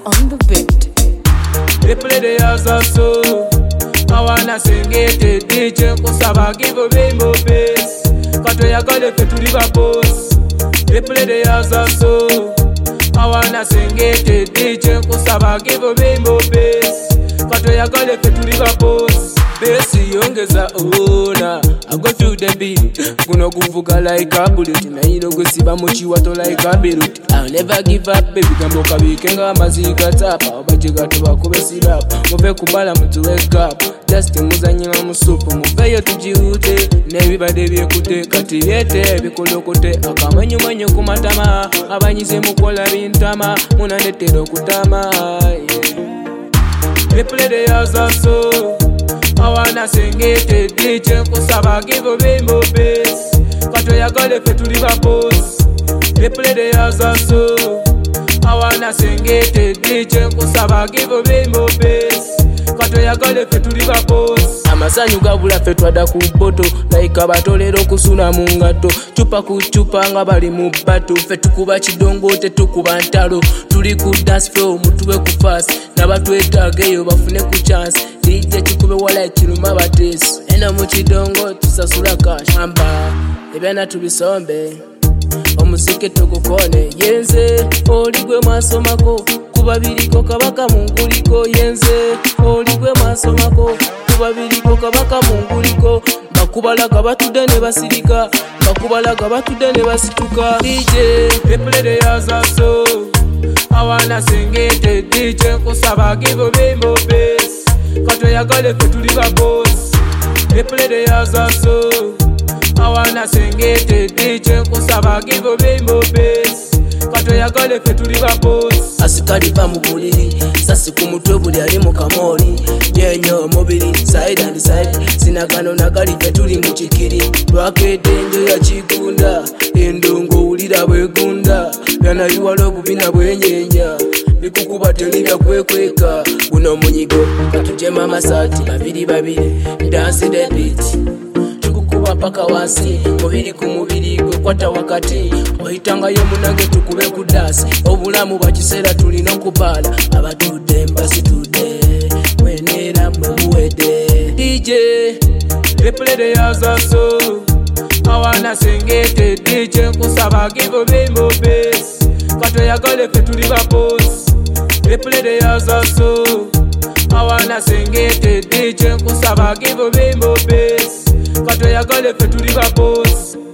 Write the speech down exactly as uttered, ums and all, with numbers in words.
on the beat. They play the Azaso. I wanna sing it, the D J Kusaba give a rainbow bass. Katoya got the to river post. They play the Azaso. I wanna sing it, the D J Kusaba give a rainbow bass. Katoya got the to river post. Besi yongeza ona I go through the beat Kuno kuvuga like a bullet Na ino gusiba mochi wato like a birut I'll never give up baby Kamboka wikenga mazika tapa Obajiga tuwa kube sirap Move kubala mtu wake up Just muza nyinga musupu Muveyo tujiute Nebibade byekute Kati yete bikolokote Akamanyu manyu kumatama Abanyize mukola bintama Munandetero kutama yeah. They play the Azaso I wanna sing it, the D J Kusaba give a rainbow bass. Katoya got the to river post. They play the Azaso. I wanna sing it, the D J Kusaba give a rainbow bass. Katoya got the to river post. Amasanyu gabula fe twada ku boto like abatolero kusuna mu ngato chupa ku chupa nga bali mu bato fe tukuba kidongo te tukuba ntalo tuli ku dance floor mutuwe ku fast nabatwetageyo bafune ku chance D J chikube wala kiruma batesi ena mu kidongo tusasula cash amba ebyana tubisombe omusike tugukone yenze oligwe masomako kubabiriko kabaka munguliko yenze oligwe masomako kubabiriko kabaka munguliko bakubalaga batude ne basirika bakubalaga batude ne basituka D J they play the Azaso I wanna sing it the D J Kusaba give a rainbow bass Katoya got the to river boss they play the Azaso I wanna sing it the D J Kusaba give a rainbow bass Katoya got the to river boss asikali pa mubuliri sasi kumutwe buli ali mu kamoli nyenyo mobili side and side sinagano nagali tuli mu kikiri lwakete njo ya kigunda endongo ulira bwegunda byana biwalo bubina bwenyenya bikukuba telibya kwekweka buno munyigo katuje mama sati babiri babiri dance the beat tukukuba paka wasi mubiri ku mubiri gwe kwata wakati oyitanga yo munange tukube ku dance obulamu bakisera tulina okubala abatude mbasi tude mwenera muwede D J they play the Azaso I wanna sing it the D J Kusaba give a rainbow bass Katoya got the to river post they play the Azaso I wanna sing it the D J Kusaba give a rainbow bass Katoya got the to river post